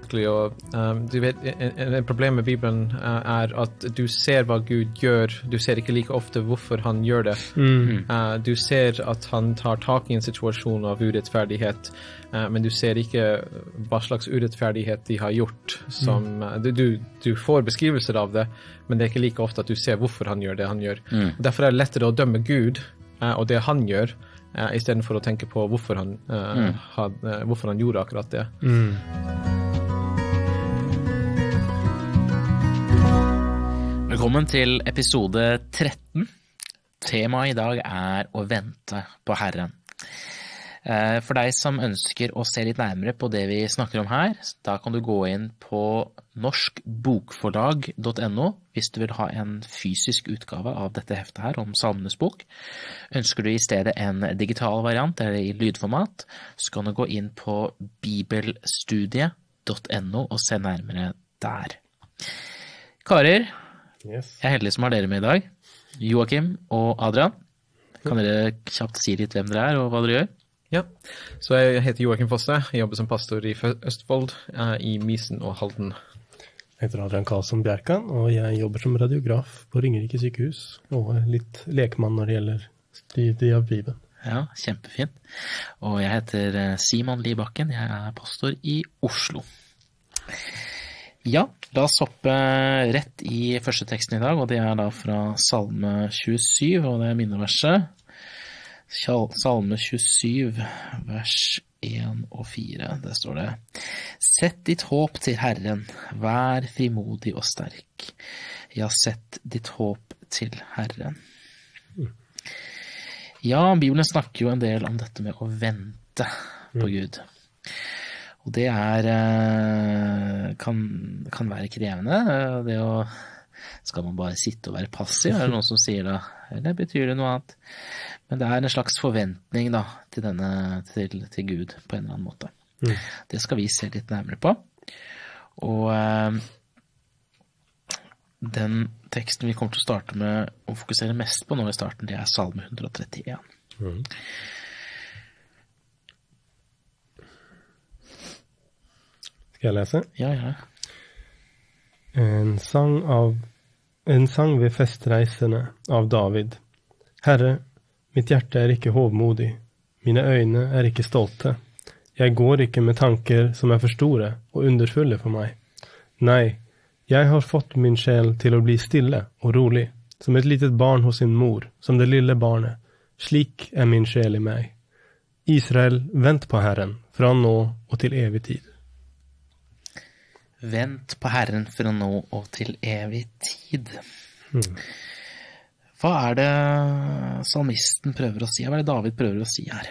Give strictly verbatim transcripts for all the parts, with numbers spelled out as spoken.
vanskelig å um, du vet, en, en problem med Bibelen uh, er at du ser hva Gud gjør, du ser ikke like ofte hvorfor han gjør det. Mm. Uh, du ser at han tar tak i en situasjon av urettferdighet, uh, men du ser ikke hva slags urettferdighet de har gjort. Som, mm. uh, du, du får beskrivelser av det, men det er ikke like ofte at du ser hvorfor han gjør det han gjør. Mm. Derfor er det lettere å dømme Gud uh, og det han gjør, Uh, i stedet for å tenke på hvorfor han, uh, mm. had, uh, hvorfor han gjorde akkurat det. Mm. Velkommen til episode tretten. Temaet i dag er å vente på Herren. Uh, for deg som ønsker å se litt nærmere på det vi snakker om her, da kan du gå inn på norsk bokforlag punktum no hvis du vil ha en fysisk utgave av dette heftet her om Salmenes bok. Ønsker du i stedet en digital variant eller i lydformat, så kan du gå inn på bibelstudie punktum no og se nærmere der. Karer, yes. Jeg er heldig som har dere med i dag. Joakim og Adrian, kan dere kjapt si litt hvem dere er og hva dere gjør? Ja, så jeg heter Joakim Fosse, jeg jobber som pastor i Østfold, uh, i Mysen og Halden. Jeg heter Adrian Karlsson Bjerkan, og jeg jobber som radiograf på Ringerike sykehus, og litt lekmann når det gjelder studiet av Bibelen. Ja, kjempefint. Og jeg heter Simon Libakken, jeg er pastor i Oslo. Ja, la oss hoppe rett i første teksten i dag, og det er da fra Salme tjuesyv, og det er minneverset. Salme tjuesyv, vers en og fire, det står det. Sett ditt håp til Herren, vær frimodig og sterk. Ja, sett ditt håp til Herren. Ja, Bibelen snakker jo en del om dette med å vente på Gud. Og det er, kan, kan være krevende, det å, skal man bare sitte og være passiv, er det noen som sier da, eller betyr det noe annet? Men det er en slags forventning da, til, denne, til, til Gud på en eller annen måte. Mm. Det skal vi se litt nærmere på. Og eh, den teksten vi kommer til å starte med å fokusere mest på nå i starten, det er Salme one thirty-one. Mm. Skal jeg lese? Ja, ja. En sang, av, en sang ved festreisene av David. Herre, mitt hjerte er ikke hovmodig, mine øyne er ikke stolte. Jeg går ikke med tanker som er for store og underfulle for meg. Nei, jeg har fått min sjel til å bli stille og rolig, som et litet barn hos sin mor, som det lille barnet. Slik er min sjel i meg. Israel, vent på Herren, fra nå og til evig tid. Vent på Herren fra nå og til evig tid. Hmm. Hva er det salmisten prøver å si? Hva er det David prøver å si her?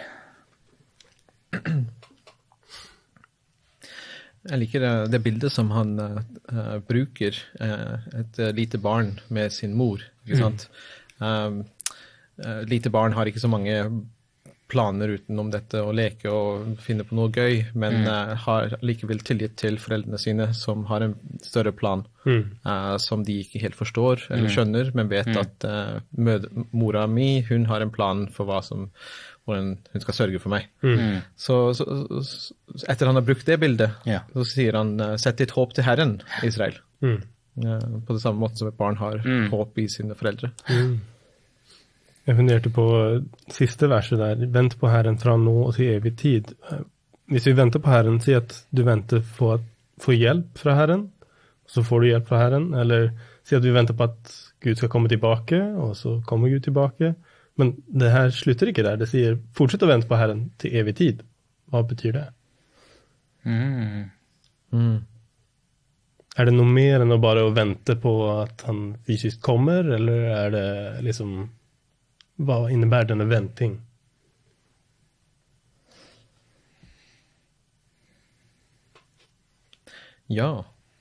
Jeg liker det, det bildet som han uh, bruker, uh, et uh, lite barn med sin mor, ikke sant? Mm. Um, uh, lite barn har ikke så mange planer utenom dette å leke og finne på noe gøy, men mm. uh, har likevel tillit til foreldrene sine som har en større plan, mm. uh, som de ikke helt forstår eller skjønner, men vet mm. at uh, mød, mora mi, hun har en plan for hva som, hvordan hun skal sørge for meg. Mm. Så, så, så etter han har brukt det bildet, yeah. så sier han, uh, sett ditt håp til Herren, Israel. Mm. Uh, på det samme måte som et barn har mm. håp i sine foreldre. Mm. Jeg funderte på siste verset der, vent på Herren fra nå og til evig tid. Hvis vi venter på Herren, si at du venter på å få hjelp fra Herren, så får du hjelp fra Herren, eller si at vi venter på at Gud skal komme tilbake, og så kommer Gud tilbake. Men det her slutter ikke der, det sier, fortsett å vente på Herren til evig tid. Hva betyr det? Mm. Mm. Er det noe mer enn å bare å vente på at han fysisk kommer, eller er det liksom... Hva innebär denne venting? Ja.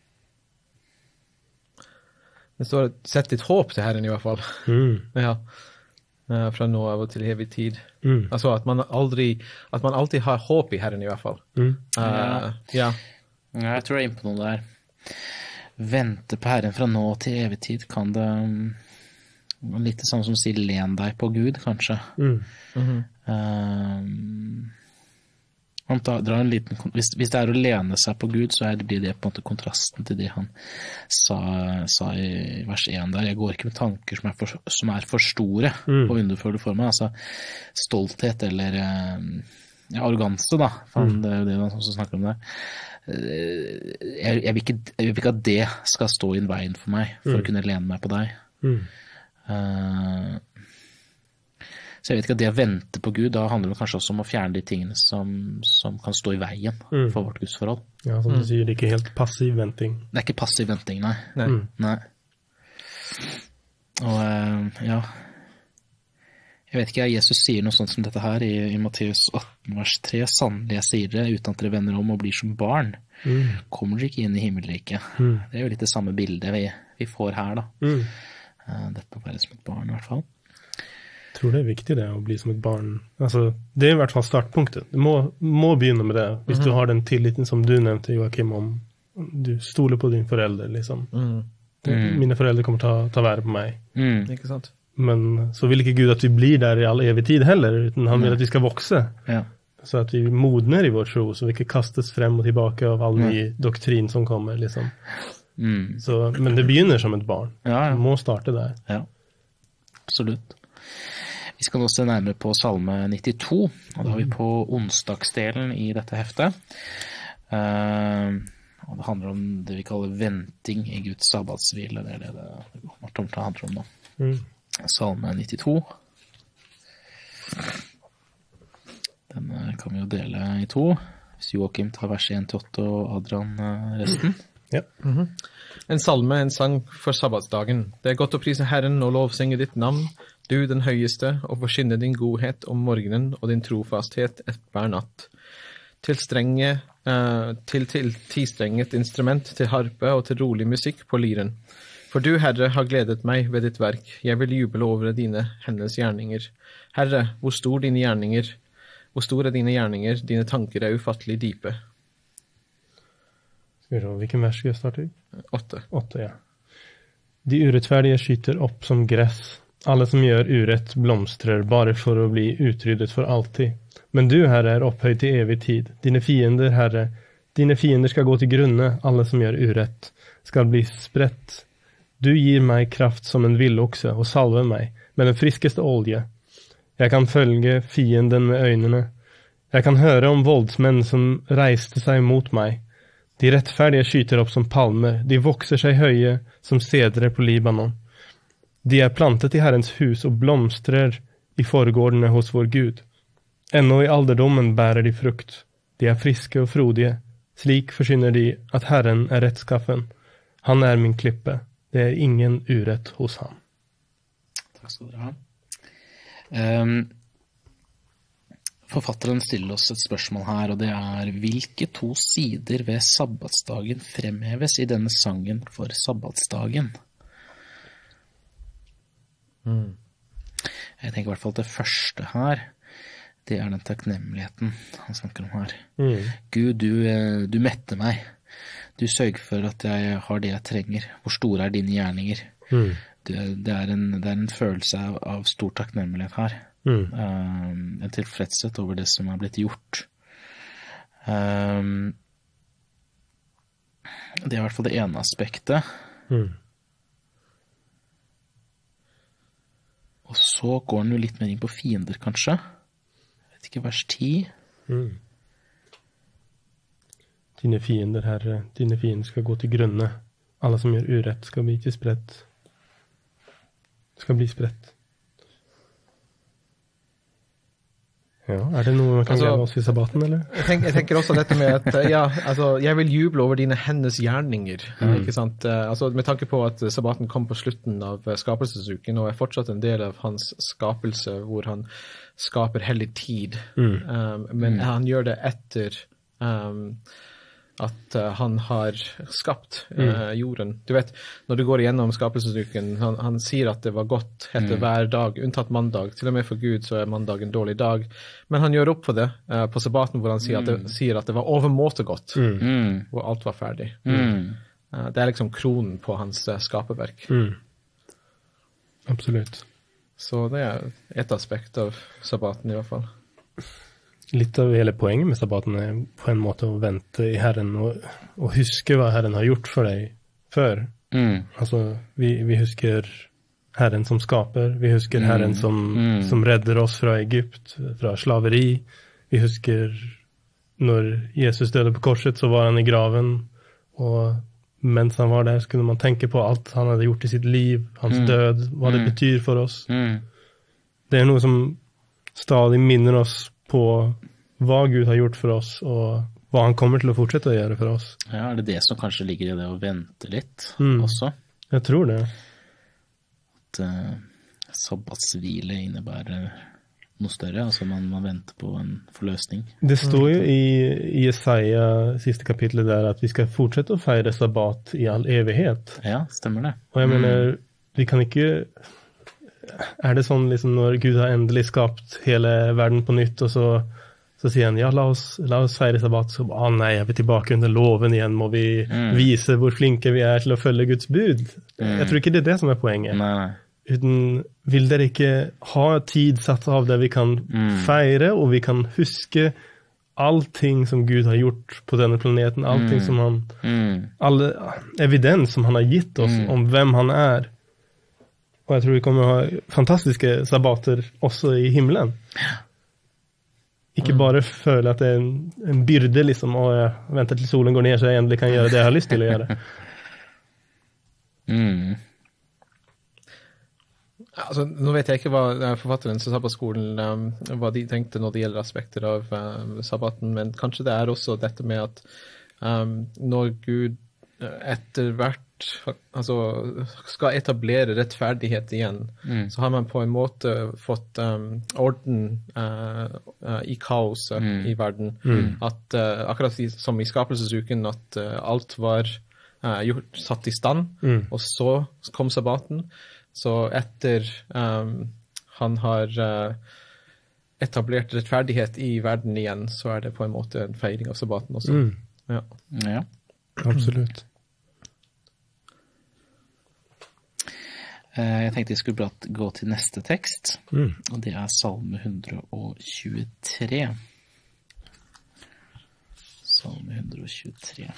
Det står sett ditt håp til Herren i hvert fall. Mm. Ja. Fra nå av og til evig tid. Mm. Altså at man aldri, at man alltid har håp i Herren i hvert fall. Mm. Uh, ja. Ja, jeg tror jeg er inne på noe der. Vente på Herren fra nå til evig tid, kan det litt sånn som sier len deg på Gud, kanskje. Mm. Mm-hmm. Um, Han tar, drar en liten, hvis, hvis det er å lene seg på Gud, så er det, blir det på en måte kontrasten til det han sa, sa i vers én der. Jeg går ikke med tanker som er for, som er for store mm. og underfulle for meg. Altså stolthet eller ja, arroganse, da. For mm. det er jo det han også snakker om der. Jeg, jeg, vil ikke, jeg vil ikke at det skal stå i veien for meg, for mm. å kunne lene meg på deg. Mm. Uh, Så jeg vet ikke at det å vente på Gud, da handler det kanskje også om å fjerne de tingene som, som kan stå i veien mm. for vårt gudsforhold. Ja, som du mm. sier, det er ikke helt passiv venting. Det er ikke passiv venting, nei. Nei. Mm. nei. Og ja, jeg vet ikke, Jesus sier noe sånt som dette her i, i Matteus atten vers tre. Sannelig jeg sier det, uten at dere vender om og blir som barn, mm. kommer dere ikke inn i himmelriket. Mm. Det er jo litt det samme bildet vi, vi får her, da. Mm. Dette å være som et barn, i hvert fall. Jeg tror det er viktig det, å bli som et barn. Altså, det er i hvert fall startpunktet. Du må, må begynne med det, hvis mm-hmm. du har den tilliten som du nevnte, Joachim, om du stoler på din forelder, liksom. Mm. Mm. Mine foreldre kommer ta, ta være på meg. Mm. Ikke sant? Men så vil ikke Gud at vi blir der i all evig tid heller, utan han vil at vi skal vokse. Ja. Så at vi modner i vår tro, så vi ikke kastes frem og tilbake av all ny mm. doktrin som kommer, liksom. Mm. Så, men det begynner som et barn. Ja, ja. Du må starte der. Ja, absolutt. Vi skal nå se nærmere på Salme nittito, og da er vi på onsdagsdelen i dette heftet. Uh, og det handler om det vi kaller venting i Guds sabbatshvile, det er det det handler om nå. Mm. Salme nittito. Den kan vi jo dele i to. Hvis Joachim tar vers én til åtte og Adrian resten. Ja. Mm-hmm. En salme, en sang for sabbatsdagen. Det er godt å prise Herren og lovsynge ditt navn, du den høyeste, og forkynne din godhet om morgenen og din trofasthet et hver natt. Til strenge, uh, til, til tistrenget instrument, til harpe og til rolig musikk på liren. For du, Herre, har gledet meg ved ditt verk. Jeg vil juble over dine hennes gjerninger. Herre, hvor stor dine gjerninger, hvor store dine gjerninger, dine tanker er ufattelig dype. Skal vi se, hvilken vers skal jeg starte i? Åtte. Åtte, ja. De urettferdige skyter opp som gress. Alle som gjør urett blomstrer bare for å bli utryddet for alltid. Men du, Herre, er opphøyd til evig tid. Dine fiender, Herre, dine fiender skal gå til grunne. Alle som gjør urett skal bli spredt. Du gir meg kraft som en villokse og salver meg med den friskeste olje. Jeg kan følge fienden med øynene. Jeg kan høre om voldsmenn som reiste seg mot meg. De rettferdige skyter opp som palmer. De vokser seg høye som cedrer på Libanon. De er plantet i Herrens hus og blomstrer i forgårdene hos vår Gud. Ennå i alderdommen bærer de frukt. De er friske og frodige. Slik forkynner de at Herren er rettskaffen. Han er min klippe. Det er ingen urett hos ham. Takk skal dere ha. Um, forfatteren stiller oss et spørsmål her, og det er: hvilke to sider ved sabbatsdagen fremheves i denne sangen for sabbatsdagen? Mm. Jeg tenker i hvert fall at det første her, det er den takknemligheten han snakker om her. Mm. Gud, du, du metter meg. Du sørger for at jeg har det jeg trenger. Hvor store er dine gjerninger? Mm. Det, det, er en, det er en følelse av, av stor takknemlighet her. Mm. Um, en tilfredshet over det som er blitt gjort. Um, det er i hvert fall det ene aspektet. Mm. Og så går den jo litt mer inn på fiender, kanskje. Jeg vet ikke, vers ti. Mm. Dine fiender, Herre, dine fiender skal gå til grunne. Alle som gjør urett skal bli til spredt. Skal bli spredt. Ja, er det noe man kan altså, gjøre oss i sabbaten, eller? Jeg tenker, jeg tenker også dette med at, ja, altså, jeg vil juble over dine hennes gjerninger, mm. ikke sant? Altså, med tanke på at sabbaten kom på slutten av skapelsesuken, og er fortsatt en del av hans skapelse, hvor han skaper hellig tid, mm. um, men mm. han gjør det etter um, at uh, han har skapt uh, mm. jorden. Du vet, når du går igjennom skapelsesuken, han, han sier at det var godt helt mm. hver dag, unntatt mandag. Til og med for Gud så er mandag en dårlig dag. Men han gjør opp for det uh, på sabbaten, hvor han sier, mm. at det, sier at det var overmåte godt, mm. hvor alt var ferdig. Mm. Uh, det er liksom kronen på hans uh, skaperverk. Mm. Absolutt. Så det er et aspekt av sabbaten i hvert fall. litt av hele poenget med sabbaten er på en måte å vente i Herren og, og huske hva Herren har gjort for deg før. Mm. Altså, vi, vi husker Herren som skaper, vi husker Mm. Herren som, Mm. som redder oss fra Egypt, fra slaveri. Vi husker når Jesus døde på korset, så var han i graven, og mens han var der, så kunne man tenke på alt han hadde gjort i sitt liv, hans Mm. død, hva det Mm. betyr for oss. Mm. Det er noe som stadig minner oss på hva Gud har gjort for oss, og hva han kommer til å fortsette å gjøre for oss. Ja, er det det som kanskje ligger i det å vente litt Mm. også? Jeg tror det. At uh, sabbatshvile innebærer noe større, altså man, man venter på en forløsning. Det står jo i, i Jesaja, siste kapitlet der, at vi skal fortsette å feire sabbat i all evighet. Ja, stemmer det. Og jeg mener, vi kan ikke... Er det sånn liksom når Gud har endelig skapt hele verden på nytt, og så, så sier han, ja, la oss, la oss feire sabbat, så, ah nei, jeg vil tilbake under loven igjen, må vi Mm. vise hvor flinke vi er til å følge Guds bud. Mm. Jeg tror ikke det er det som er poenget. Nei, nei. Uten, vil dere ikke ha tid satt av der vi kan Mm. feire, og vi kan huske allting som Gud har gjort på denne planeten, allting Mm. som han, Mm. all evidens som han har gitt oss Mm. om hvem han er. Og jeg tror vi kommer å ha fantastiske sabbater også i himmelen. Ikke bare føle at det er en, en byrde, liksom, og jeg venter til solen går ned så jeg endelig kan gjøre det jeg har lyst til å gjøre. Mm. Altså, nå vet jeg ikke hva eh, forfatteren som sa på skolen, um, hva de tenkte når det gjelder aspekter av um, sabbaten, men kanskje det er også dette med at um, når Gud eh, etter hvert altså, skal etablere rettferdighet igjen, Mm. så har man på en måte fått um, orden uh, uh, i kaoset Mm. i verden. Mm. At uh, akkurat i, som i skapelsesuken, at uh, alt var uh, gjort, satt i stand, Mm. og så kom sabbaten. Så etter um, han har uh, etablert rettferdighet i verden igjen, så er det på en måte en feiring av sabbaten også. Mm. Ja. Ja. Absolutt. Eh, Jeg tenkte jeg skulle bare gå til neste tekst, Mm. og det er Salme hundre og tjuetre. Salme hundre og tjuetre.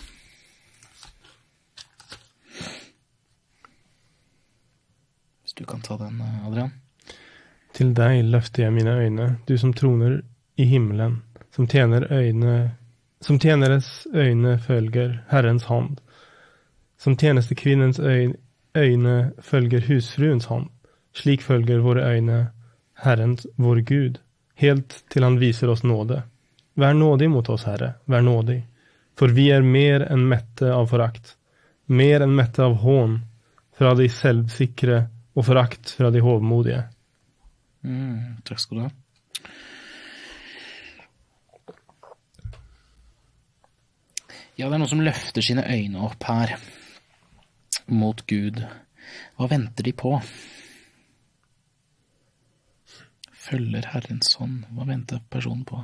Hvis du kan ta den, Adrian. Til deg løfter jeg mine øyne, du som troner i himmelen, som tjener øyne, som tjeneres øyne følger Herrens hånd, som tjenestekvinnens øyne, øyne følger husfruens hånd, slik følger våre øyne Herrens, vår Gud, helt til han viser oss nåde. Vær nådig mot oss, Herre, vær nådig, for vi er mer enn mette av forakt, mer enn mette av hån, fra de selvsikre og forakt fra de hovmodige. Mm, takk skal du ha. Ja, det er noen som løfter sine øyne opp her mot Gud. Hva venter de på? Følger Herrens hånd. Hva venter personen på?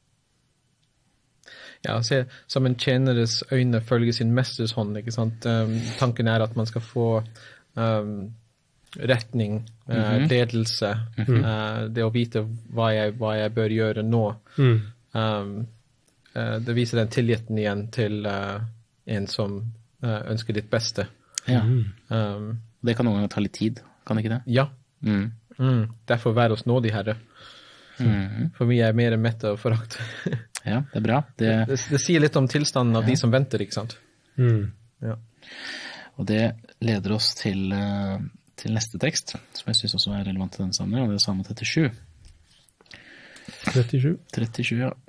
Ja, se, som en tjeneres øyne følger sin mesters hånd, ikke sant? Um, tanken er at man skal få um, retning, uh, Mhm. ledelse, uh, det å vite hva jeg, hva jeg bør gjøre nå. Mm. Um, uh, det viser den tilliten igjen til uh, en som uh, ønsker ditt beste. Ja, Um, det kan noen ganger ta litt tid, kan det ikke det? ja, Mm. mm. Derfor vær oss nådig, Herre. Mm. For vi er mer mette av forakt. Ja, det er bra. Det, det, det sier litt om tilstanden av de som venter, ikke sant? Mm. Ja. og det leder oss til, eh, til neste tekst, som jeg synes også er relevant til den sammenheng, og det er Salme trettisju. trettisju. trettisju, ja.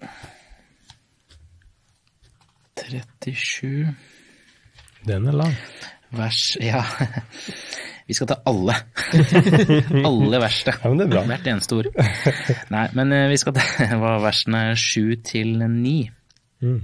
trettisju, Den er lang. vers, ja. Vi skal ta alle. Alle versene. Ja, men det er bra. Hvert eneste ord. Nei, men eh, vi skal ta hva versene sju til ni. Mm.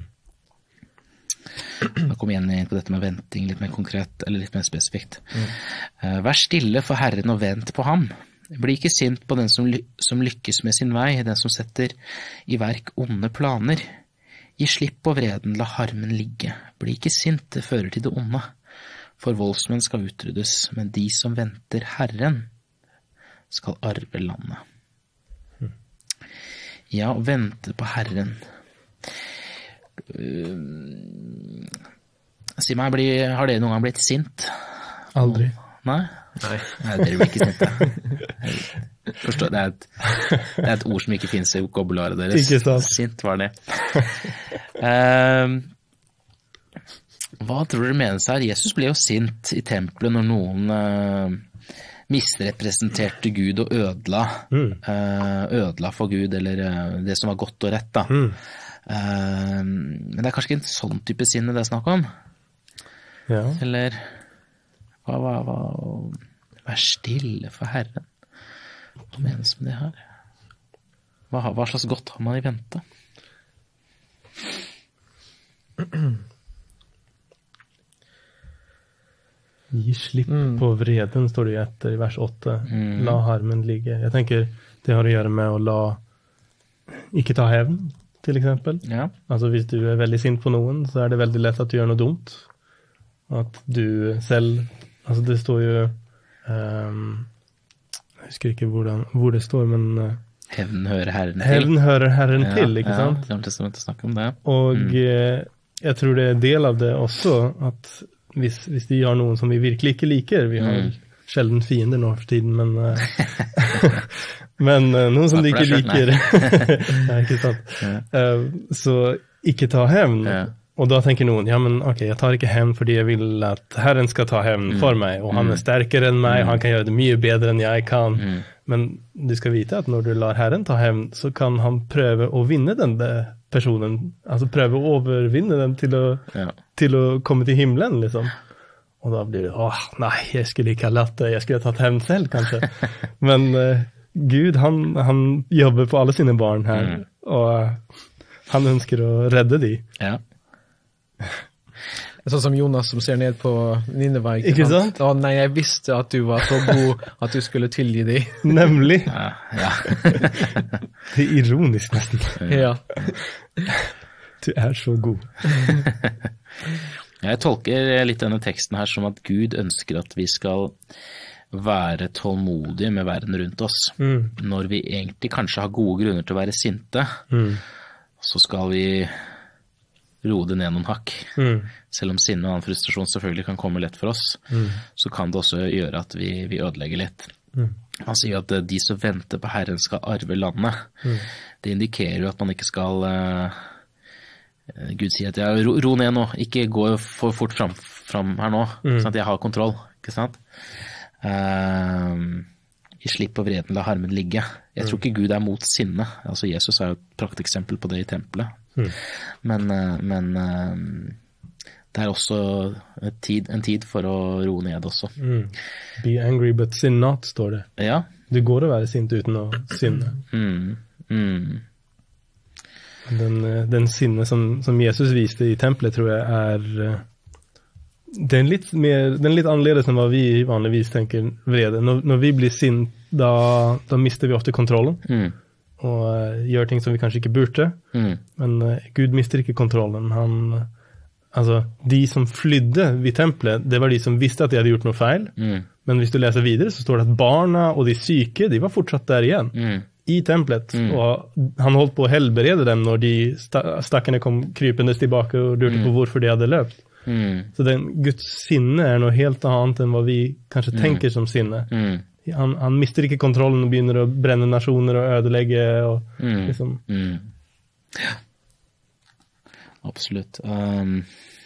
Da kommer vi igjen inn på dette med venting, litt mer konkret, eller litt mer spesifikt. Eh, Vær stille for Herren og vent på ham. Bli ikke sint på den som, ly som lykkes med sin vei, den som setter i verk onde planer. Gi slipp på vreden, la harmen ligge. Bli ikke sint, det fører til det onde. For voldsmenn skal utryddes, men de som venter Herren skal arve landet. Ja, å vente på Herren. Uh, si meg, blir, har dere noen gang blitt sint? Aldri. Nei? Nei. Nei, dere blir ikke sinte. Forstår, det er, et, det er et ord som ikke finnes i vokabularet deres. Ikke sant. Sint var det. uh, hva tror dere menes her? Jesus ble jo sint i tempelet når noen uh, misrepresenterte Gud og ødela, mm. uh, ødela for Gud, eller uh, det som var godt og rett da. Mm. Uh, men det er kanskje ikke en sånn type sinne det er snakk om? Ja. Eller hva, hva, hva, vær stille for Herren. Hva menes med det her? Hva, hva slags godt har man i vente? Gi slipp mm. på vreden, står det jo etter i vers åtte. Mm. La harmen ligge. Jeg tenker det har å gjøre med å la ikke ta hevn, til eksempel. Ja. Altså hvis du er veldig sint på noen, så er det veldig lett at du gjør noe dumt. At du selv, altså det står jo um, jeg husker ikke hvordan, hvor det står, men uh, hevn hører Herren til. Hevn hører Herren ja, til, ikke ja, sant? Ja, det er snakke om det. Og mm. uh, jeg tror det er del av det også, at hvis, hvis de gjør noen som vi virkelig ikke liker, vi har mm. sjelden fiender nå for tiden, men uh, men uh, noen som de ikke liker nei, ikke sant ja. uh, så ikke ta hevn ja. Og da tenker noen, ja men ok, jeg tar ikke hevn fordi jeg vil at Herren skal ta hevn mm. for meg, og han er sterkere enn meg, mm. han kan gjøre det mye bedre enn jeg kan, mm. men du skal vite at når du lar Herren ta hevn, så kan han prøve å vinne den personen, altså prøve å overvinne den til å, ja. til å komme til himmelen, liksom. Og da blir det, åh, nei, jeg skulle ikke ha latt det, jeg skulle ha tatt hevn selv, kanskje. Men uh, Gud, han, han jobber på alle sine barn her, mm. og uh, han ønsker å redde de. Ja. Sånn som Jonas som ser ned på Nineve, ikke, ikke sant? Å nei, jeg visste at du var så god at du skulle tilgi de. Nemlig. Ja, ja. Det er ironisk nesten. Ja. Du er så god. Jeg tolker litt denne teksten her som at Gud ønsker at vi skal være tålmodige med verden rundt oss. Mm. Når vi egentlig kanskje har gode grunner til å være sinte, mm. så skal vi roe det ned noen hakk. Mm. Selv om sinne og annen frustrasjon selvfølgelig kan komme lett for oss, mm. så kan det også gjøre at vi, vi ødelegger litt. Mm. Han sier at de som venter på Herren skal arve landet. Mm. Det indikerer jo at man ikke skal... Uh, Gud sier at jeg ro, ro ned nå, ikke gå for fort fram, fram her nå, mm. sånn at jeg har kontroll, ikke sant? Uh, I slipp på vreden, la harmen ligge. Jeg tror ikke Gud er mot sinne. Altså Jesus er jo et prakteksempel på det i tempelet. Mm. Men, men det er også en tid, en tid for å roe ned også. Mm. Be angry but sin not, står det. Ja. Du går å være sint uten å sinne. Mm. Mm. Den, den sinne som, som Jesus viste i tempelet, tror jeg er den litt, mer, den litt annerledes enn hva vi vanligvis tenker vrede. Når, når vi blir sint, da, da mister vi ofte kontrollen. Mm. Og uh, gjør ting som vi kanskje ikke burde. Mm. Men uh, Gud mister ikke kontrollen. Han, altså, de som flydde vid tempelet, det var de som visste at de hadde gjort noe feil. Mm. Men hvis du leser videre, så står det at barna og de syke, de var fortsatt der igjen. Mm. I tempelet. Mm. Og han holdt på å helbrede dem når de stakkene kom krypende tilbake og lurte mm. på hvorfor de hadde løpt. Mm. Så den Guds sinne er noe helt annet enn hva vi kanskje mm. tenker som sinne. Mm. Han, han mister ikke kontrollen og begynner å brenne nasjoner og ødelegge og mm. liksom. Mm. Ja. Absolutt. Um,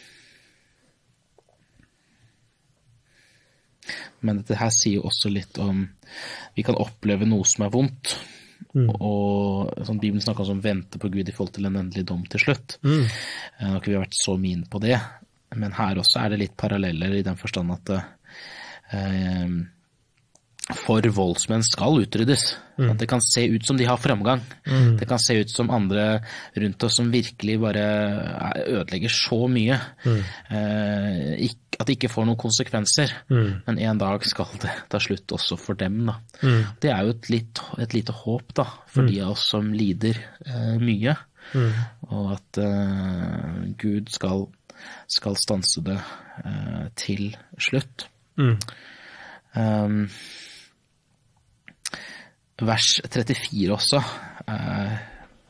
men dette her sier jo også litt om vi kan oppleve noe som er vondt. Mm. Og sånn, Bibelen snakker om vente på Gud i forhold til en endelig dom til slutt. Mm. Uh, nå har ikke vi vært så min på det, men her også er det litt paralleller i den forstand at uh, for voldsmenn skal utryddes. Mm. At det kan se ut som de har fremgang. Mm. Det kan se ut som andre rundt oss som virkelig bare ødelegger så mye. Mm. Uh, ikke, at det ikke får noen konsekvenser. Mm. Men en dag skal det ta slutt også for dem. Da. Mm. Det er jo et, litt, et lite håp da, for mm. de av oss som lider uh, mye. Mm. Og at uh, Gud skal, skal stanse det uh, til slutt. Mm. Um, vers trettifire også, uh,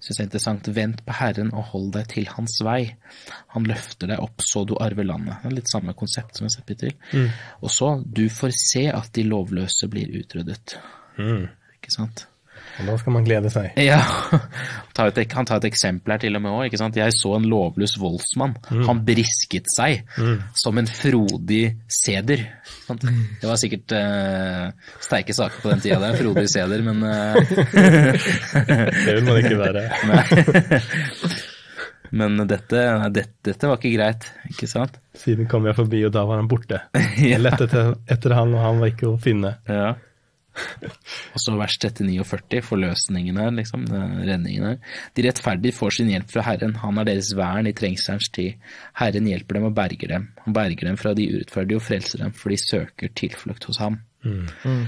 synes jeg er interessant. Vent på Herren og hold deg til hans vei. Han løfter deg opp så du arver landet. Det er litt samme konsept som jeg har sett til. Mm. Og så, du får se at de lovløse blir utryddet. Mm. Ikke sant? Og da skal man glede seg. Ja, han tar et eksempel her til og med også, ikke sant? Jeg så en lovløs voldsmann. Mm. Han brisket seg mm. som en frodig seder. Mm. Det var sikkert uh, sterke saker på den tiden der, frodig seder, men... Uh... det vil man ikke være. Men dette, dette, dette var ikke greit, ikke sant? Siden kom jeg forbi, og da var han borte. Jeg lette etter, etter han, og han var ikke å finne. Ja. Og så vers trettini og førti, forløsningen her, liksom, redningen her. De rettferdige får sin hjelp fra Herren. Han er deres vern i trengselens tid. Herren hjelper dem og berger dem. Han berger dem fra de urettferdige og frelser dem, for de søker tilflukt hos ham. Mm. Mm.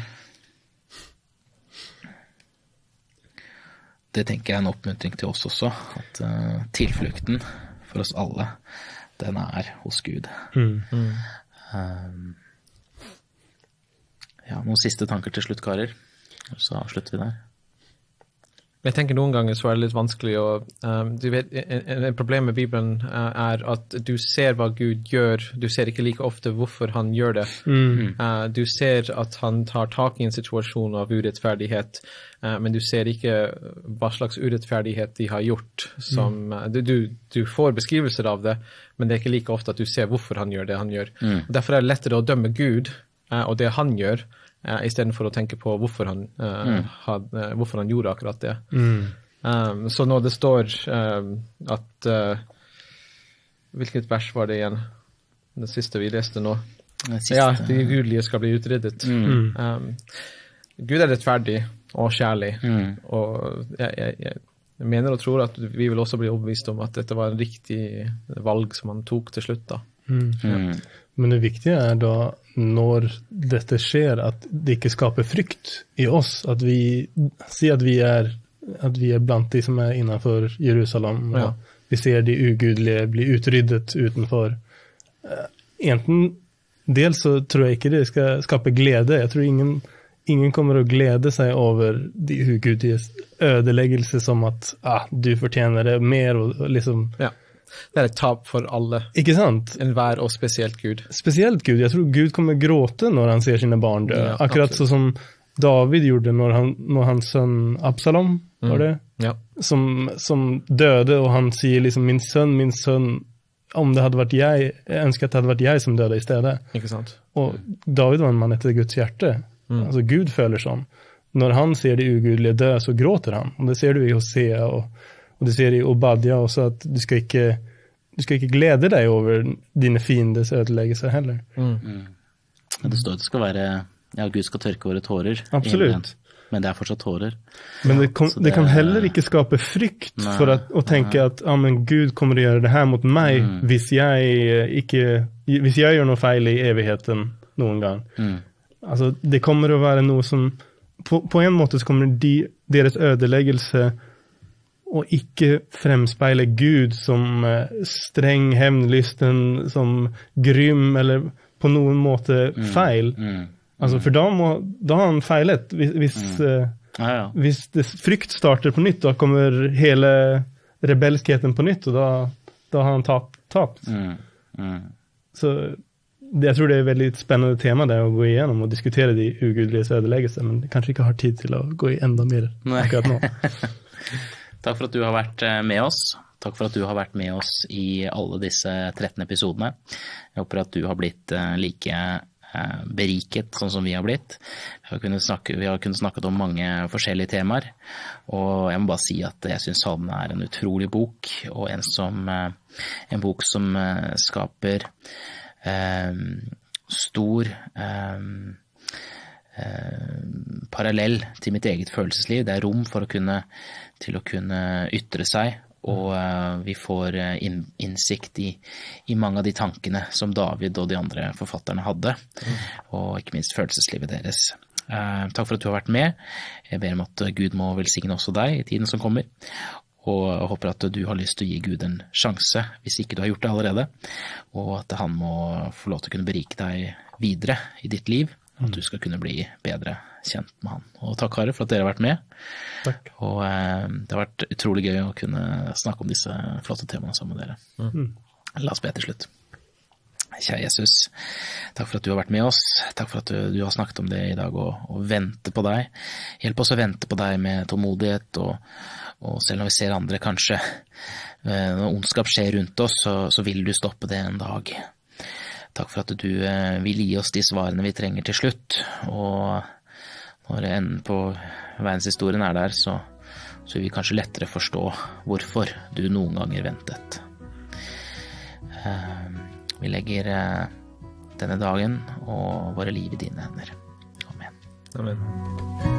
Det tenker jeg er en oppmuntring til oss også, at uh, tilflukten for oss alle, den er hos Gud. Mm. Mm. Um, Ja, noen siste tanker til slutt, karer. Så avslutter vi der. Jeg tenker noen ganger så er det litt vanskelig å... Um, du vet, en, en problem med Bibelen uh, er at du ser hva Gud gjør. Du ser ikke like ofte hvorfor han gjør det. Mm. Uh, du ser at han tar tak i en situasjon av urettferdighet, uh, men du ser ikke hva slags urettferdighet de har gjort. Som, uh, du, du, du får beskrivelser av det, men det er ikke like ofte at du ser hvorfor han gjør det han gjør. Mm. Derfor er det lettere å dømme Gud, uh, og det han gjør, Uh, i stedet for å tenke på hvorfor han, uh, mm. had, uh, hvorfor han gjorde akkurat det. Mm. Um, så når det står um, at uh, hvilket vers var det igjen? Det siste vi leste nå. Siste, ja, de ugudelige skal bli utryddet. Mm. Um, Gud er rettferdig og kjærlig, mm. og jeg, jeg, jeg mener og tror at vi vil også bli overbevist om at dette var en riktig valg som han tok til slutt da. Mm. Ja. Men det viktige er da når dette skjer, at det ikke skaper frykt i oss, at vi sier at vi er, at vi er blant de som er innenfor Jerusalem, og ja. Vi ser de ugudelige bli utryddet utenfor. Enten dels så tror jeg ikke det skal skape glede. Jeg tror ingen, ingen kommer å glede seg over de ugudeliges ødeleggelse som at ah, du fortjener det mer, og liksom... Ja. Det er et tap for alle. Ikke sant? En hver og spesielt Gud. Spesielt Gud. Jeg tror Gud kommer gråte når han ser sine barn dø. Ja, akkurat så som David gjorde når, han, når hans sønn Absalom, var det? Mm. Ja. Som, som døde, og han sier liksom, min sønn, min sønn, om det hadde vært jeg, jeg ønsker at det hadde vært jeg som døde i stedet. Ikke sant? Og David var en mann etter Guds hjerte. Mm. Altså Gud føler sånn. Når han ser de ugudelige dø, så gråter han. Og det ser du i Hosea og Og du ser i Obadja også at du skal ikke, du skal ikke glede deg over dine fienders ødeleggelse heller. Mm. Mm. Det står at det skal være, ja, Gud skal tørke våre tårer. Absolutt. Men det er fortsatt tårer. Men det, kom, det, det kan heller ikke skape frykt nei, for at, å tenke nei. At ja, men Gud kommer å gjøre det her mot meg mm. hvis, jeg ikke, hvis jeg gjør noe feil i evigheten noen gang. Mm. Altså, det kommer å være noe som, på, på en måte så kommer de, deres ødeleggelse og ikke fremspeile Gud som streng, hevnlysten, som grym, eller på noen måte feil. Mm, mm, altså, for da, må, da har han feilet. Hvis, hvis, mm. ah, ja. hvis det, frykt starter på nytt, da kommer hele rebelskheten på nytt, og da, da har han tapt. tapt. Mm, mm. Så det, jeg tror det er et veldig spennende tema det å gå igjennom og diskutere de ugudeliges ødeleggelse, men kanskje ikke har tid til å gå i enda mer akkurat nå. Takk for at du har vært med oss. Takk for at du har vært med oss i alle disse tretten episodene. Jeg håper at du har blitt like beriket sånn som vi har blitt. Vi har kunnet snakke, vi har kunnet snakket om mange forskjellige temaer, og jeg må bare si at jeg synes Salmene er en utrolig bok, og en, som, en bok som skaper eh, stor... Eh, parallell til mitt eget følelsesliv. Det er rom for å kunne, til å kunne ytre seg, og uh, vi får uh, inn, innsikt i, i mange av de tankene som David og de andre forfatterne hadde, mm. og ikke minst følelseslivet deres. Uh, takk for at du har vært med. Jeg ber om at Gud må velsigne også deg i tiden som kommer, og jeg håper at du har lyst til å gi Gud en sjanse, hvis ikke du har gjort det allerede, og at han må få lov til å kunne berike deg videre i ditt liv, at du skal kunne bli bedre kjent med han. Og takk, Are, for at dere har vært med. Takk. Og eh, det har vært utrolig gøy å kunne snakke om disse flotte temaene sammen med dere. Mm. La oss be til slutt. Kjære Jesus, takk for at du har vært med oss. Takk for at du, du har snakket om det i dag, og, og vente på deg. Hjelp oss å vente på deg med tålmodighet, og, og selv når vi ser andre kanskje, eh, når ondskap skjer rundt oss, så, så vil du stoppe det en dag. Takk for at du eh, vil gi oss de svarene vi trenger til slutt, og når enden på verdenshistorien er der, så, så vil vi kanskje lettere forstå hvorfor du noen ganger ventet. Eh, vi legger eh, denne dagen og våre liv i dine hender. Amen. Amen.